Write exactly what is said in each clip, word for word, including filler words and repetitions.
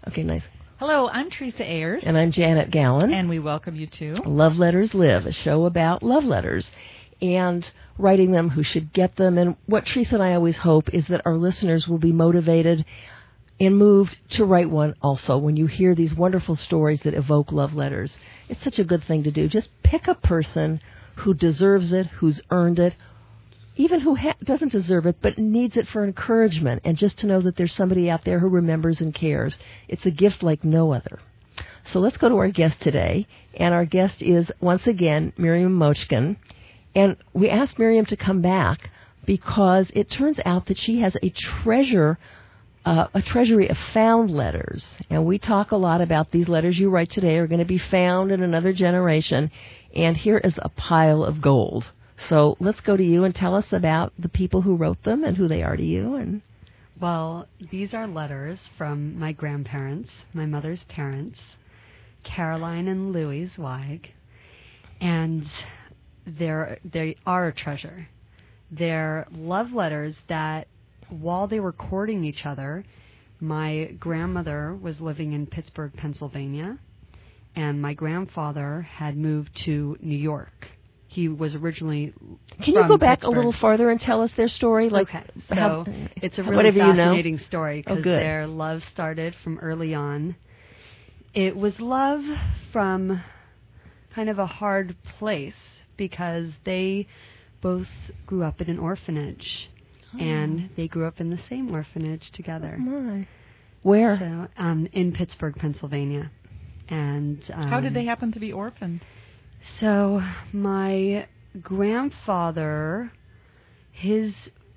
Okay, nice. Hello, I'm Teresa Ayers. And I'm Janet Gallen. And we welcome you to Love Letters Live, a show about love letters and writing them, who should get them. And what Teresa and I always hope is that our listeners will be motivated and moved to write one also when you hear these wonderful stories that evoke love letters. It's such a good thing to do. Just pick a person who deserves it, who's earned it, even who ha- doesn't deserve it but needs it for encouragement, and just to know that there's somebody out there who remembers and cares. It's a gift like no other. So let's go to our guest today, and our guest is, once again, Miriam Mochkin. And we asked Miriam to come back because it turns out that she has a treasure, uh, a treasury of found letters. And we talk a lot about these letters you write today are going to be found in another generation, and here is a pile of gold. So let's go to you and tell us about the people who wrote them and who they are to you. And Well, these are letters from my grandparents, my mother's parents, Caroline and Louis Zweig, and they're, they are a treasure. They're love letters that, while they were courting each other, my grandmother was living in Pittsburgh, Pennsylvania, and my grandfather had moved to New York. He was originally Can from you go back Pittsburgh. a little farther and tell us their story? Like, okay, so how, it's a really whatever fascinating you know. story Oh, because good. their love started from early on. It was love from kind of a hard place because they both grew up in an orphanage, oh. and they grew up in the same orphanage together. Oh my. Where? So, um, in Pittsburgh, Pennsylvania. And um, how did they happen to be orphaned? So my grandfather, his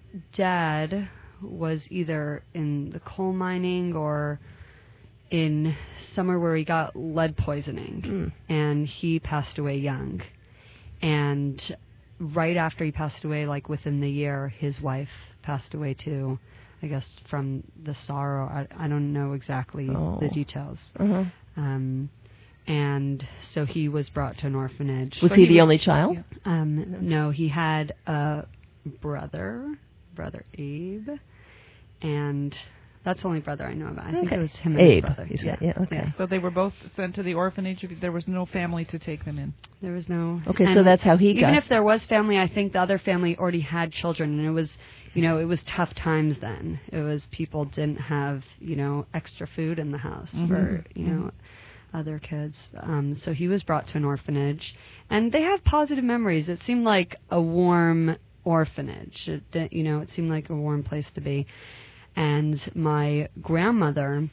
dad was either in the coal mining or in somewhere where he got lead poisoning, mm. and he passed away young. And right after he passed away, like within the year, his wife passed away too, I guess from the sorrow. I, I don't know exactly oh. the details. Uh-huh. Um And so he was brought to an orphanage. Was so he, he the was, only child? Um, no, he had a brother, brother Abe, and that's the only brother I know about. I okay. think it was him and Abe, his brother. You said. Yeah. yeah, okay. Yeah. So they were both sent to the orphanage. There was no family to take them in. There was no. Okay, so that's how he even got. Even if there was family, I think the other family already had children, and it was, you know, it was tough times then. It was people didn't have, you know, extra food in the house mm-hmm. for, you know. Mm-hmm. other kids. Um, so he was brought to an orphanage, and they have positive memories. It seemed like a warm orphanage. It, you know, it seemed like a warm place to be. And my grandmother,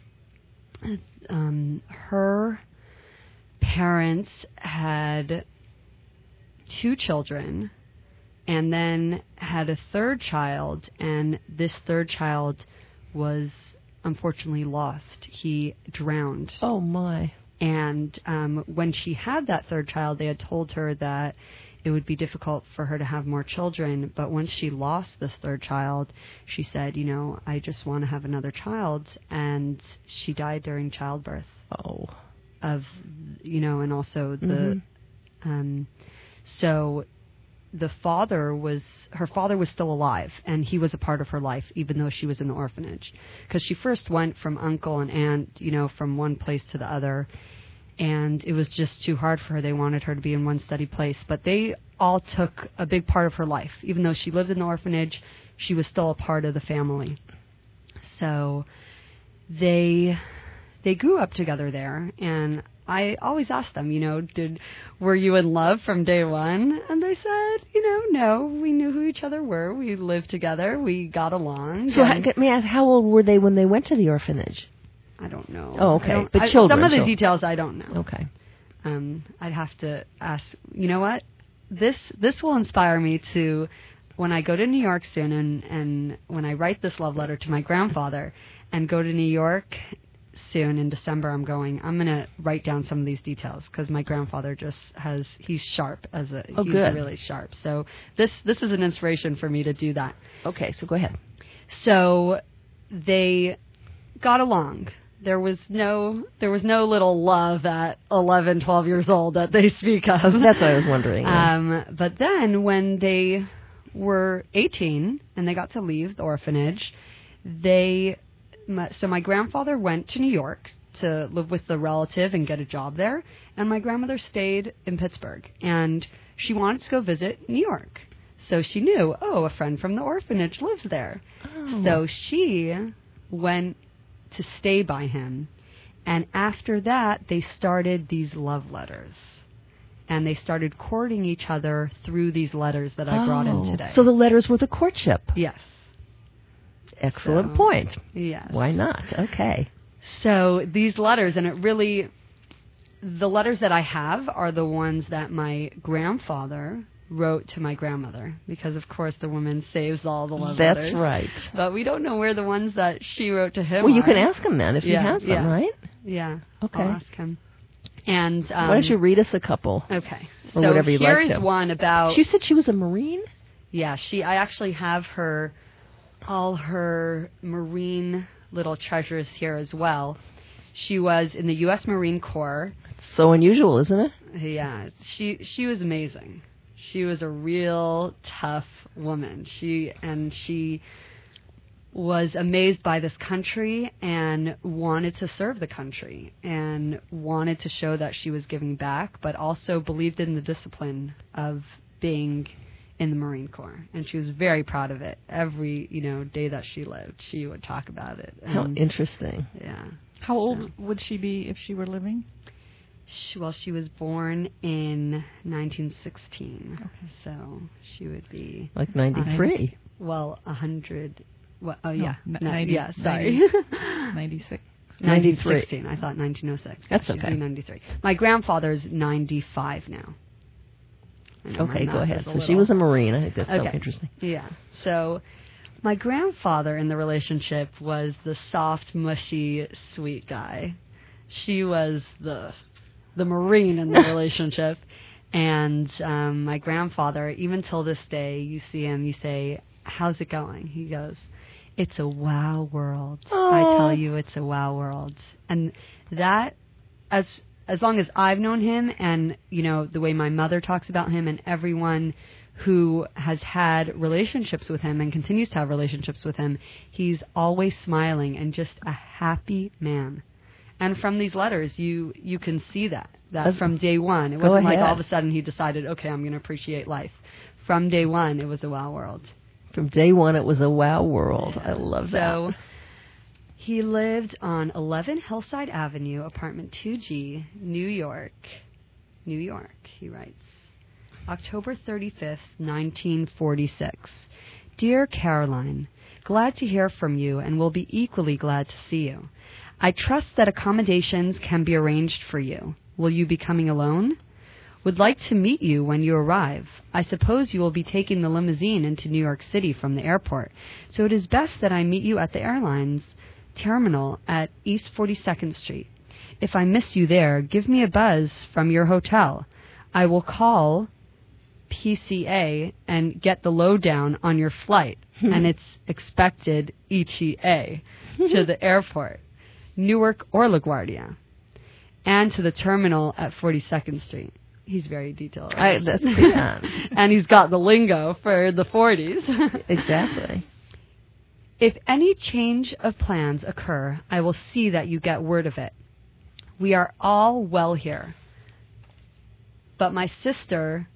um, her parents had two children, and then had a third child, and this third child was unfortunately lost. He drowned. Oh, my. And um, when she had that third child, they had told her that it would be difficult for her to have more children. But once she lost this third child, she said, you know, I just want to have another child. And she died during childbirth. Oh. Of, you know, and also the, mm-hmm. um, so the father was, her father was still alive, and he was a part of her life, even though she was in the orphanage. Because she first went from uncle and aunt, you know, from one place to the other, and it was just too hard for her. They wanted her to be in one steady place. But they all took a big part of her life. Even though she lived in the orphanage, she was still a part of the family. So they they grew up together there, and I always asked them, you know, did were you in love from day one? And they said, you know, no, we knew who each other were. We lived together. We got along. So, how, may I ask, how old were they when they went to the orphanage? I don't know. Oh, okay. But I, children. Some of the children. details I don't know. Okay. Um, I'd have to ask. You know what? This this will inspire me to, when I go to New York soon, and, and when I write this love letter to my grandfather, and go to New York soon in December, I'm going, I'm going to write down some of these details, because my grandfather just has, he's sharp as a, oh, he's good. really sharp. So this, this is an inspiration for me to do that. Okay, so go ahead. So they got along. There was no, there was no little love at eleven, twelve years old that they speak of. That's what I was wondering. Yeah. Um, but then when they were eighteen and they got to leave the orphanage, they, my, so my grandfather went to New York to live with the relative and get a job there. And my grandmother stayed in Pittsburgh. And she wanted to go visit New York. So she knew, oh, a friend from the orphanage lives there. Oh. So she went to stay by him. And after that, they started these love letters. And they started courting each other through these letters that I oh. brought in today. So the letters were the courtship. Yes. Excellent so, point. Yes. Why not? Okay. So these letters, and it really, the letters that I have are the ones that my grandfather wrote to my grandmother, because of course the woman saves all the love That's letters. That's right. But we don't know where the ones that she wrote to him Well, you are. can ask him then if yeah, he has them, yeah. right? Yeah. Okay. I'll ask him. And um, why don't you read us a couple? Okay. Or so whatever you'd like here's to. one about. She said she was a Marine? Yeah, she. I actually have her, all her Marine little treasures here as well. She was in the U S Marine Corps. So unusual, isn't it? Yeah, she she was amazing. She was a real tough woman. She and she was amazed by this country and wanted to serve the country and wanted to show that she was giving back, but also believed in the discipline of being in the Marine Corps. And she was very proud of it. Every, you know, day that she lived, she would talk about it. And, how interesting. Yeah. How old so. would she be if she were living? She, well, she was born in nineteen sixteen. Okay. So she would be... Like ninety-three. Uh, well, one hundred... Well, oh, yeah. No, no, ninety, yeah, sorry. ninety-six. nineteen sixteen. I thought nineteen oh six. That's She'd okay. be ninety-three. My grandfather's ninety-five now. Okay, go ahead. So little. she was a Marine. I think that's okay. so interesting. Yeah. So my grandfather in the relationship was the soft, mushy, sweet guy. She was the the Marine in the relationship. And um, my grandfather, even till this day, you see him, you say, how's it going? He goes, it's a wow world. Aww. I tell you, it's a wow world. And that, as as long as I've known him, and, you know, the way my mother talks about him, and everyone who has had relationships with him and continues to have relationships with him, he's always smiling and just a happy man. And from these letters, you you can see that, that Let's from day one. It go wasn't like ahead. all of a sudden he decided, okay, I'm going to appreciate life. From day one, it was a wow world. From day one, it was a wow world. Yeah. I love that. So he lived on eleven Hillside Avenue, apartment two G, New York. New York, he writes. October thirty-fifth, nineteen forty-six. Dear Caroline, glad to hear from you and will be equally glad to see you. I trust that accommodations can be arranged for you. Will you be coming alone? Would like to meet you when you arrive. I suppose you will be taking the limousine into New York City from the airport, so it is best that I meet you at the airlines terminal at East forty-second Street. If I miss you there, give me a buzz from your hotel. I will call P C A and get the lowdown on your flight and its expected E T A to the airport, Newark or LaGuardia, and to the terminal at forty-second Street. He's very detailed. I, that's yeah. And he's got the lingo for the forties. Exactly. If any change of plans occur, I will see that you get word of it. We are all well here. But my sister...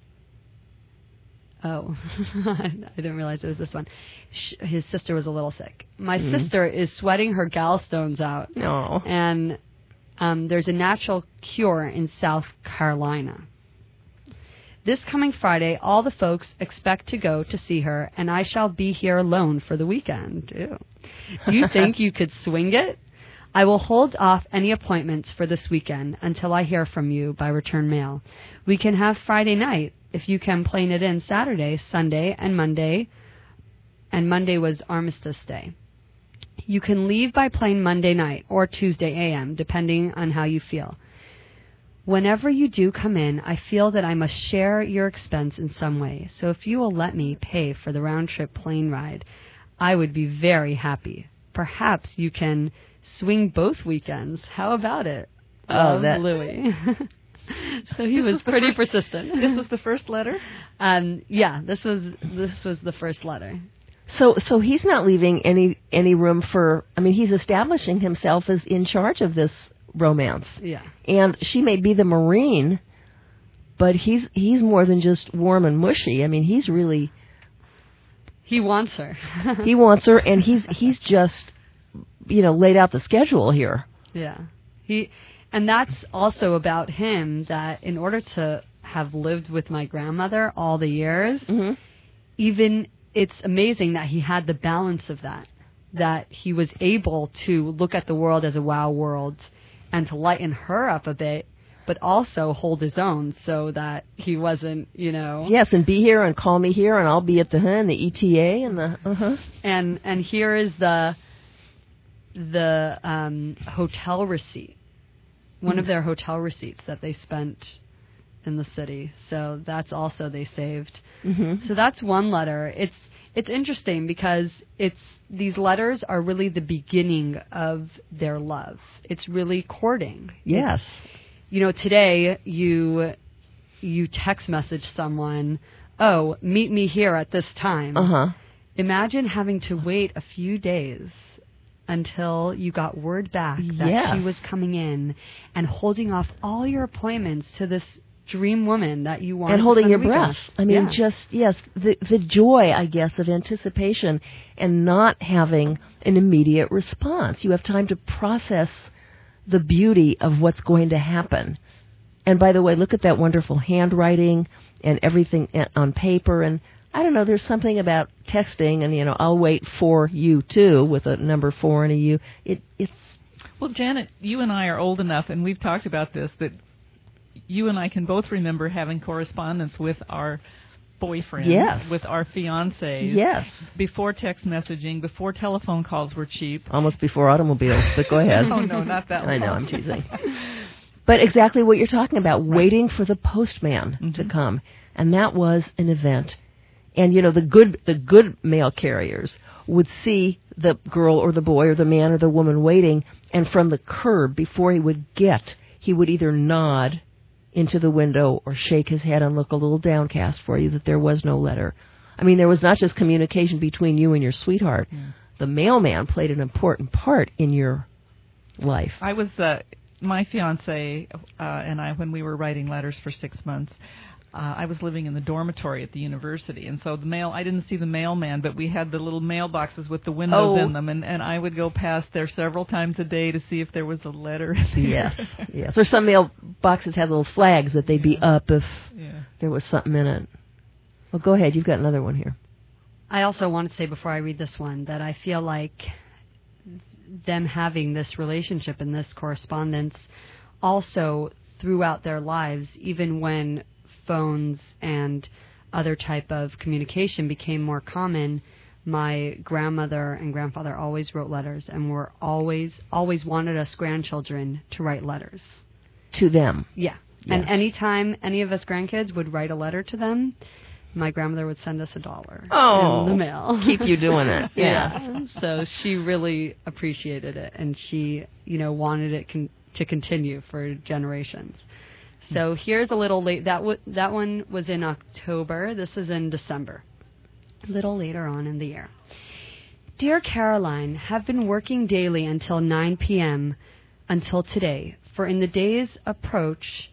Oh, I didn't realize it was this one. His sister was a little sick. My mm. sister is sweating her gallstones out. No. And um, there's a natural cure in South Carolina. This coming Friday, all the folks expect to go to see her, and I shall be here alone for the weekend. Ew. Do you think you could swing it? I will hold off any appointments for this weekend until I hear from you by return mail. We can have Friday night if you can plane it in Saturday, Sunday, and Monday. And Monday was Armistice Day. You can leave by plane Monday night or Tuesday a m, depending on how you feel. Whenever you do come in, I feel that I must share your expense in some way. So if you will let me pay for the round-trip plane ride, I would be very happy. Perhaps you can swing both weekends. How about it? Oh, Love, that... Louis. So he this was, was pretty first, persistent. This was the first letter? Um, yeah, this was this was the first letter. So so he's not leaving any any room for, I mean, he's establishing himself as in charge of this romance. Yeah. And she may be the Marine, but he's he's more than just warm and mushy. I mean, he's really He wants her. he wants her, and he's he's just, you know, laid out the schedule here. Yeah. He, and that's also about him, that in order to have lived with my grandmother all the years, Mm-hmm. even it's amazing that he had the balance of that, that he was able to look at the world as a wow world and to lighten her up a bit, but also hold his own so that he wasn't, you know. Yes, and be here and call me here, and I'll be at the huh, and the E T A and the uh-huh. And and here is the the um, hotel receipt, one of their hotel receipts that they spent in the city. So that's also they saved. Mm-hmm. So that's one letter. It's it's interesting because it's these letters are really the beginning of their love. It's really courting. Yes. It's, you know, today you you text message someone, "Oh, meet me here at this time." Uh-huh. Imagine having to wait a few days until you got word back that Yes. she was coming in, and holding off all your appointments to this dream woman that you wanted And to holding spend your the weekend breath. with. I mean, Yeah. just, yes, the the joy, I guess, of anticipation and not having an immediate response. You have time to process the beauty of what's going to happen. And by the way, look at that wonderful handwriting and everything on paper. And I don't know, there's something about texting and, you know, I'll wait for you too with a number four and a U. It, it's... Well, Janet, you and I are old enough, and we've talked about this, that you and I can both remember having correspondence with our boyfriends, Yes. with our fiancés. Yes. Before text messaging, before telephone calls were cheap. Almost before automobiles, but go ahead. Oh, no, not that I long. know, I'm teasing. But exactly what you're talking about, Right. waiting for the postman Mm-hmm. to come. And that was an event. And, you know, the good the good mail carriers would see the girl or the boy or the man or the woman waiting, and from the curb, before he would get, he would either nod into the window or shake his head and look a little downcast for you that there was no letter. I mean, there was not just communication between you and your sweetheart. Yeah. The mailman played an important part in your life. I was, uh, my fiancé uh, and I, when we were writing letters for six months, uh, I was living in the dormitory at the university. And so the mail, I didn't see the mailman, but we had the little mailboxes with the windows Oh. in them. And, and I would go past there several times a day to see if there was a letter in there. Yes, yes. Or some mailboxes had little flags that they'd be Yeah. up if Yeah. there was something in it. Well, go ahead. You've got another one here. I also want to say before I read this one that I feel like them having this relationship and this correspondence also throughout their lives, even when phones and other type of communication became more common, my grandmother and grandfather always wrote letters and were always, always wanted us grandchildren to write letters. To them. Yeah. Yes. And anytime any of us grandkids would write a letter to them, my grandmother would send us a dollar Oh, in the mail. keep you doing it. Yeah. Yeah. So she really appreciated it, and she, you know, wanted it con- to continue for generations. So here's a little late. That w- that one was in October. This is in December. A little later on in the year. Dear Caroline, have been working daily until nine p.m. until today. For in the days approach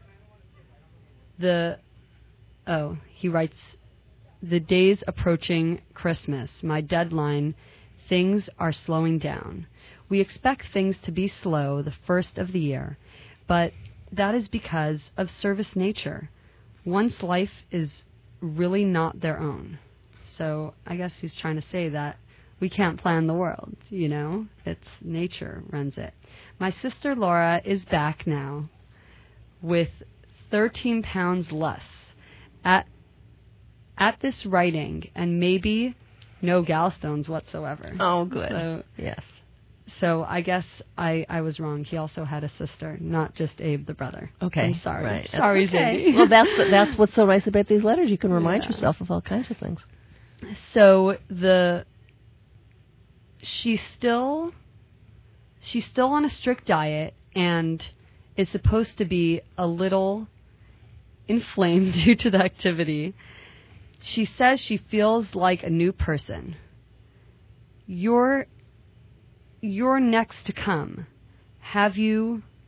the oh he writes the days approaching Christmas. My deadline. Things are slowing down. We expect things to be slow the first of the year, but that is because of service nature. One's life is really not their own. So I guess he's trying to say that we can't plan the world, you know? It's nature runs it. My sister Laura is back now with thirteen pounds less. At at this writing, and maybe no gallstones whatsoever. Oh, good. So, yes. so I guess I, I was wrong. He also had a sister, not just Abe the brother. Okay. I'm sorry. Right. That's Sorry, okay. Ziggy. Well, that's that's what's so nice about these letters. You can remind Yeah. yourself of all kinds of things. So the she's still she's still on a strict diet and is supposed to be a little inflamed due to the activity. She says she feels like a new person. You're you're next to come. Have you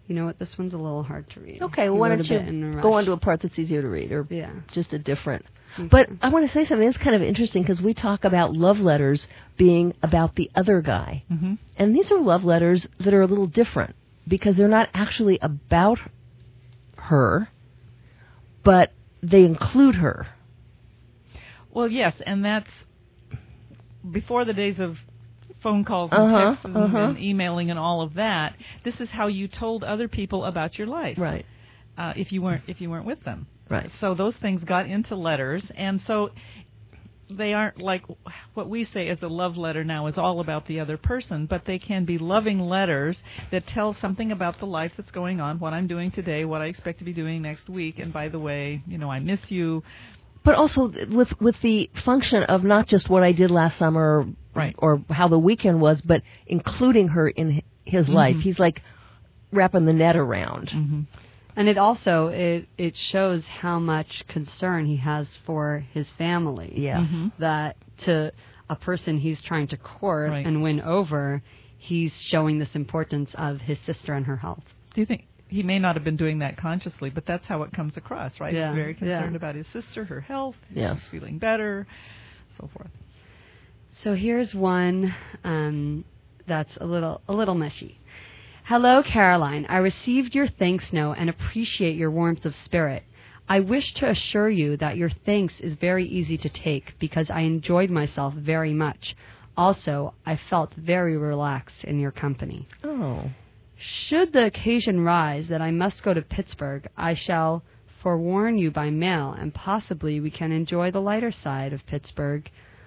you know what, this one's a little hard to read. Okay, well, He why wrote don't a bit in a you rush. go on to a part that's easier to read, or Yeah. just a different. Okay. But I want to say something that's kind of interesting, because we talk about love letters being about the other guy. Mm-hmm. And these are love letters that are a little different, because they're not actually about her, but they include her. Well, yes, and that's before the days of phone calls and Uh-huh, texts and, uh-huh. and emailing and all of that. This is how you told other people about your life. Right. Uh, if you weren't if you weren't with them. Right. So those things got into letters, and so they aren't like what we say as a love letter now is all about the other person, but they can be loving letters that tell something about the life that's going on, what I'm doing today, what I expect to be doing next week, and by the way, you know, I miss you. But also with with the function of not just what I did last summer, or, Right. or how the weekend was, but including her in his Mm-hmm. life. He's like wrapping the net around. Mm-hmm. And it also, it, it shows how much concern he has for his family. Yes. Mm-hmm. That to a person he's trying to court Right. and win over, he's showing this importance of his sister and her health. Do you think he may not have been doing that consciously, but that's how it comes across, right? Yeah, He's very concerned yeah. about his sister, her health, Yes. she's feeling better, so forth. So here's one um, that's a little a little mushy. Hello, Caroline. I received your thanks note and appreciate your warmth of spirit. I wish to assure you that your thanks is very easy to take because I enjoyed myself very much. Also, I felt very relaxed in your company. Oh. Should the occasion rise that I must go to Pittsburgh, I shall forewarn you by mail, and possibly we can enjoy the lighter side of Pittsburgh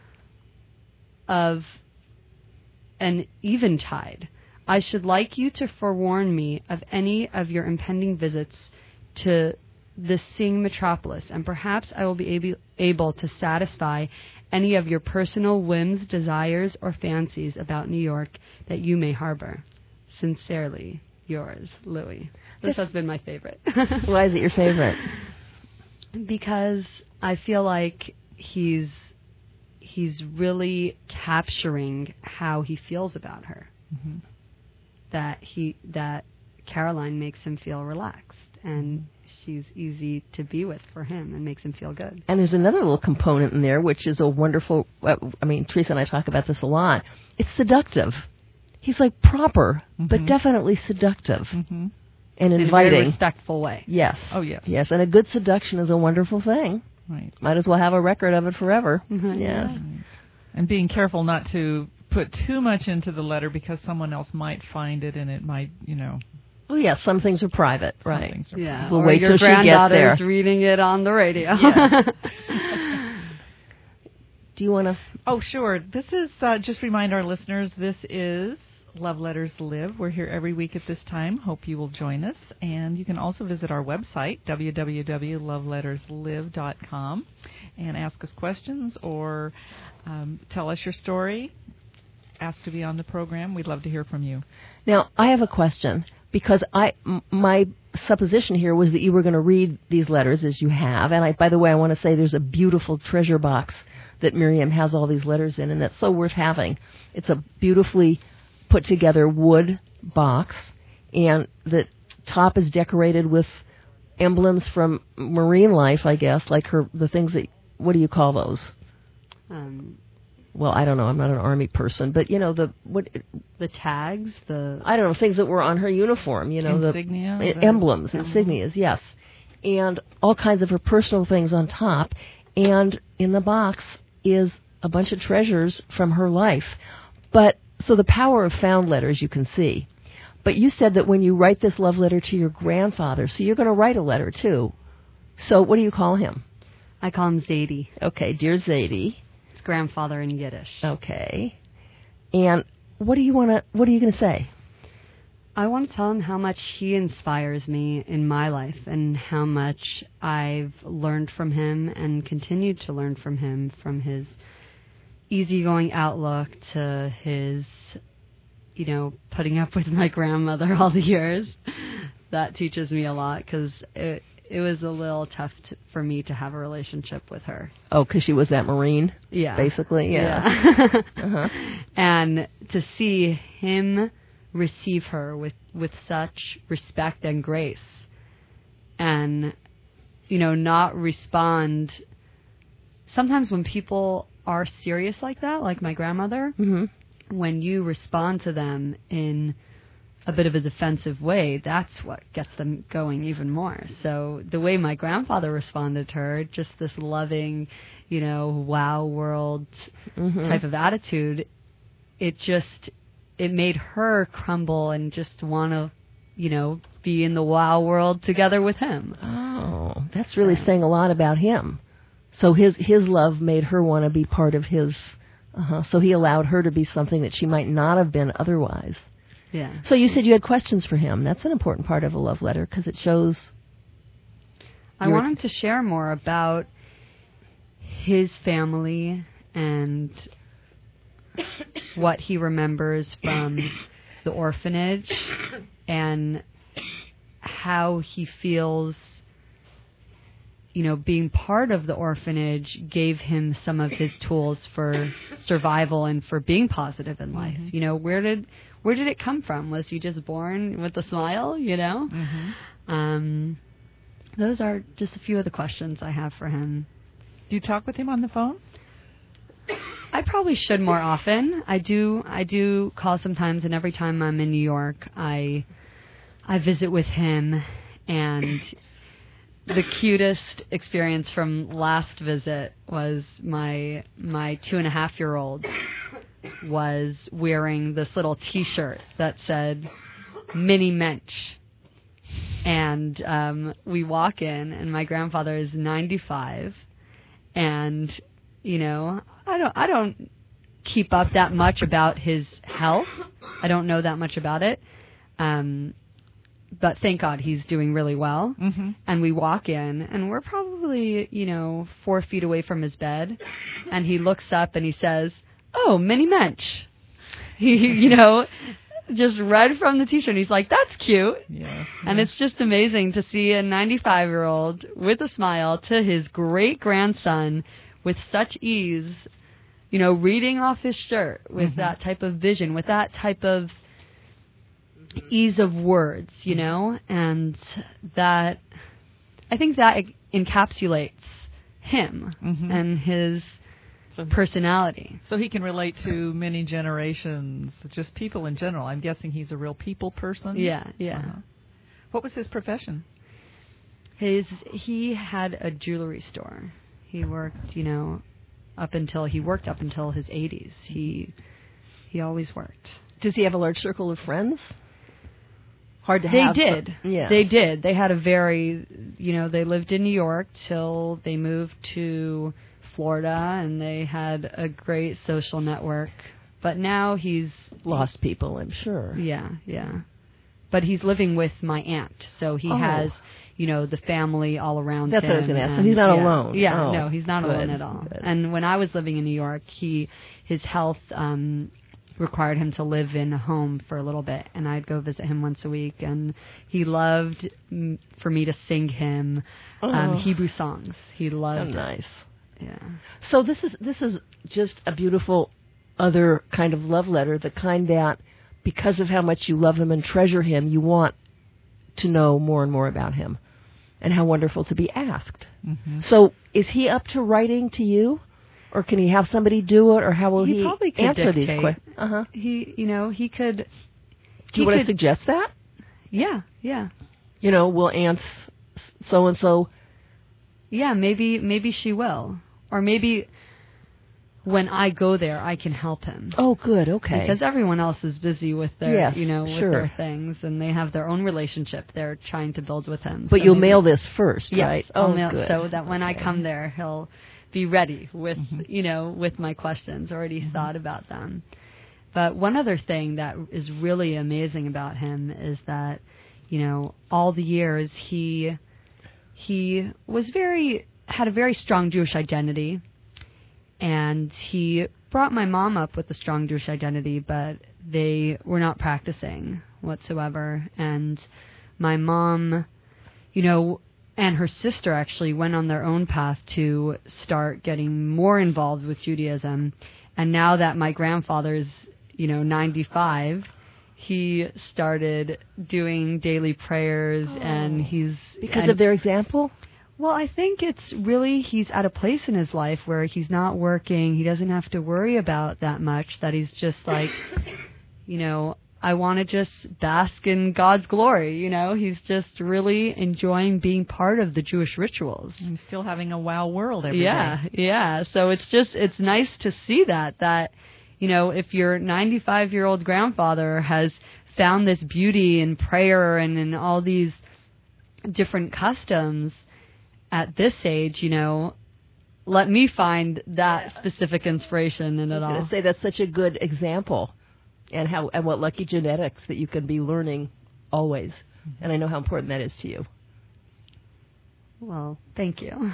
of an eventide. I should like you to forewarn me of any of your impending visits to the Sing metropolis, and perhaps I will be able, able to satisfy any of your personal whims, desires, or fancies about New York that you may harbor. Sincerely, yours, Louie. This has been my favorite. Why is it your favorite? Because I feel like he's he's really capturing how he feels about her. Mm-hmm. That he that Caroline makes him feel relaxed, and she's easy to be with for him, and makes him feel good. And there's another little component in there, which is a wonderful, uh, I mean, Teresa and I talk about this a lot. It's seductive. He's like proper, Mm-hmm. but definitely seductive Mm-hmm. and In a inviting. very respectful way. Yes. Oh, yes. Yes, and a good seduction is a wonderful thing. Right. Might as well have a record of it forever. Mhm. Yes. And being careful not to put too much into the letter because someone else might find it and it might, you know. Well, yes, some things are private, some right. things are Yeah. We'll or wait your till she gets granddaughter's there. reading it on the radio. Yes. Do you want to? Oh, sure. This is, uh, just remind our listeners, this is Love Letters Live. We're here every week at this time. Hope you will join us. And you can also visit our website, w w w dot love letters live dot com, and ask us questions or um, tell us your story. Ask to be on the program. We'd love to hear from you. Now, I have a question, because I, m- my supposition here was that you were going to read these letters, as you have. And I, by the way, I want to say there's a beautiful treasure box that Miriam has all these letters in, and that's so worth having. It's a beautifully put together wood box, and the top is decorated with emblems from marine life, I guess, like her, the things that, what do you call those? Um, Well, I don't know. I'm not an army person, but you know the what? the tags, the I don't know, things that were on her uniform. You know, Insignia, the the- emblems, Mhm. insignias, yes, and all kinds of her personal things on top. And in the box is a bunch of treasures from her life. But so the power of found letters, you can see. But you said that when you write this love letter to your grandfather, so you're going to write a letter too. So what do you call him? I call him Zadie. Okay, dear Zadie. It's grandfather in Yiddish. Okay. And what do you want to? What are you going to say? I want to tell him how much he inspires me in my life and how much I've learned from him and continued to learn from him, from his easygoing outlook to his, you know, putting up with my grandmother all the years. That teaches me a lot because it, it was a little tough to, for me to have a relationship with her. Oh, because she was that Marine, Yeah. basically. Yeah. Yeah. Uh-huh. And to see him receive her with, with such respect and grace, and, you know, not respond. Sometimes when people are serious like that, like my grandmother, Mm-hmm. when you respond to them in a bit of a defensive way, that's what gets them going even more. So the way my grandfather responded to her, just this loving, you know, wow world Mm-hmm. type of attitude, it just, it made her crumble and just want to, you know, be in the wow world together with him. Oh, that's really saying a lot about him. So his his love made her want to be part of his. Uh-huh. So he allowed her to be something that she might not have been otherwise. Yeah. So you said you had questions for him. That's an important part of a love letter because it shows. I want him to share more about his family and what he remembers from the orphanage and how he feels, you know, being part of the orphanage gave him some of his tools for survival and for being positive in life. Mm-hmm. You know, where did where did it come from? Was he just born with a smile, you know? Mm-hmm. Um, those are just a few of the questions I have for him. Do you talk with him on the phone? I probably should more often. I do I do call sometimes, and every time I'm in New York, I I visit with him, and the cutest experience from last visit was my my two and a half year old was wearing this little T-shirt that said "Mini Mensch," and um, we walk in, and my grandfather is ninety-five, and you know I don't I don't keep up that much about his health. I don't know that much about it. Um, But thank God he's doing really well. Mm-hmm. And we walk in, and we're probably, you know, four feet away from his bed. And he looks up and he says, "Oh, Mini Mensch." He, you know, just read from the T-shirt. He's like, "That's cute." Yeah. And it's just amazing to see a ninety-five-year-old with a smile to his great-grandson with such ease, you know, reading off his shirt with Mm-hmm. that type of vision, with that type of ease of words, you know, and that, I think that encapsulates him Mm-hmm. and his So, personality. so he can relate to many generations, just people in general. I'm guessing he's a real people person. Yeah, yeah. Uh-huh. What was his profession? His, he had a jewelry store. He worked, you know, up until, he worked up until his eighties. He, he always worked. Does he have a large circle of friends? Hard to They have. did. But, yeah. They did. They had a very, you know, they lived in New York till they moved to Florida, and they had a great social network. But now he's Lost people, I'm sure. Yeah, yeah. But he's living with my aunt, so he Oh. has, you know, the family all around That's him. what I was gonna ask. So and- he's not yeah. alone. Yeah, Oh, no, he's not good, alone at all. good. And when I was living in New York, he, his health um, required him to live in a home for a little bit, and I'd go visit him once a week, and he loved mm, for me to sing him um, Oh. Hebrew songs. He Oh, loved it. nice. Yeah. So this is this is just a beautiful other kind of love letter, the kind that because of how much you love him and treasure him, you want to know more and more about him. And how wonderful to be asked. Mm-hmm. So is he up to writing to you? Or can he have somebody do it? Or how will He he, probably could answer dictate. these questions? Uh-huh. He, you know, he could. Do he you want to could- suggest that? Yeah, yeah. You know, will Aunt so-and-so... Yeah, maybe maybe she will. Or maybe when I go there, I can help him. Oh, good, okay. Because everyone else is busy with their, Yes, you know, with sure. their things, and they have their own relationship they're trying to build with him. But So you'll maybe- mail this first, Yes, right? I'll Oh, mail good. so that when I Okay. come there, he'll be ready with, Mm-hmm. you know, with my questions, already thought about them. But one other thing that is really amazing about him is that, you know, all the years he he was very had a very strong Jewish identity, and he brought my mom up with a strong Jewish identity, but they were not practicing whatsoever. And my mom, you know, and her sister actually went on their own path to start getting more involved with Judaism. And now that my grandfather's, you know, ninety-five, he started doing daily prayers, oh. and he's because and, of their example. Well, I think it's really he's at a place in his life where he's not working. He doesn't have to worry about that much. That he's just like, you know, I want to just bask in God's glory. You know, he's just really enjoying being part of the Jewish rituals. And still having a wow world every yeah, day. Yeah, yeah. So it's just it's nice to see that that. You know, if your ninety-five-year-old grandfather has found this beauty in prayer and in all these different customs at this age, you know, let me find that yeah. specific inspiration in it all. I was going to say that's such a good example, and how and what lucky genetics that you can be learning always. Mm-hmm. And I know how important that is to you. Well, thank you.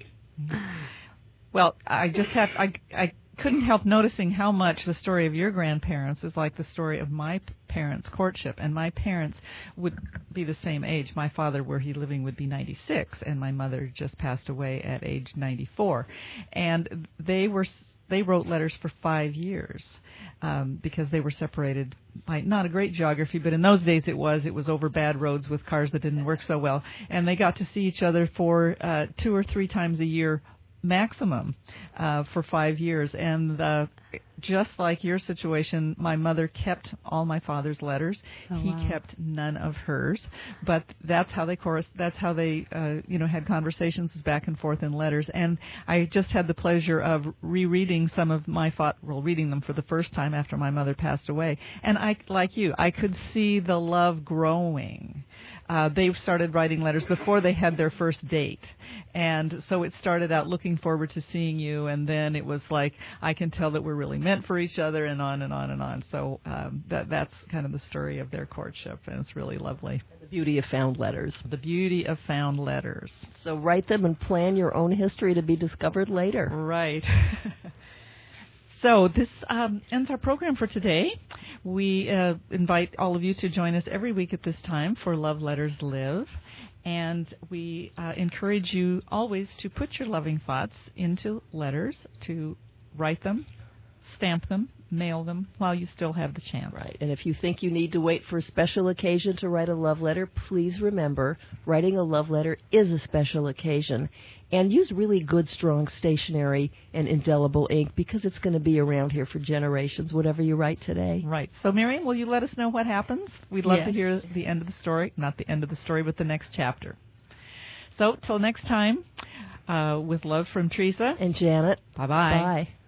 Well, I just have I I. couldn't help noticing how much the story of your grandparents is like the story of my parents' courtship. And my parents would be the same age. My father, were he living, would be ninety-six, and my mother just passed away at age ninety-four. And they were they wrote letters for five years um, because they were separated by not a great geography, but in those days it was. It was over bad roads with cars that didn't work so well. And they got to see each other for uh, two or three times a year maximum uh, for five years. And uh, just like your situation, my mother kept all my father's letters. Oh, he wow. kept none of hers. But that's how they chorus. That's how they, uh, you know, had conversations, was back and forth in letters. And I just had the pleasure of rereading some of my thought, well, reading them for the first time after my mother passed away. And I, like you, I could see the love growing. Uh, they started writing letters before they had their first date. And so it started out looking forward to seeing you, and then it was like, I can tell that we're really meant for each other, and on and on and on. So um, that that's kind of the story of their courtship, and it's really lovely. The beauty of found letters. The beauty of found letters. So write them and plan your own history to be discovered later. Right. So this um, ends our program for today. We uh, invite all of you to join us every week at this time for Love Letters Live. And we uh, encourage you always to put your loving thoughts into letters, to write them, stamp them, mail them while you still have the chance. Right. And if you think you need to wait for a special occasion to write a love letter, please remember, writing a love letter is a special occasion. And use really good, strong stationery and indelible ink, because it's going to be around here for generations, whatever you write today. Right. So, Miriam, will you let us know what happens? We'd love yes. to hear the end of the story. Not the end of the story, but the next chapter. So, till next time, uh, with love from Teresa and Janet. Bye-bye. Bye.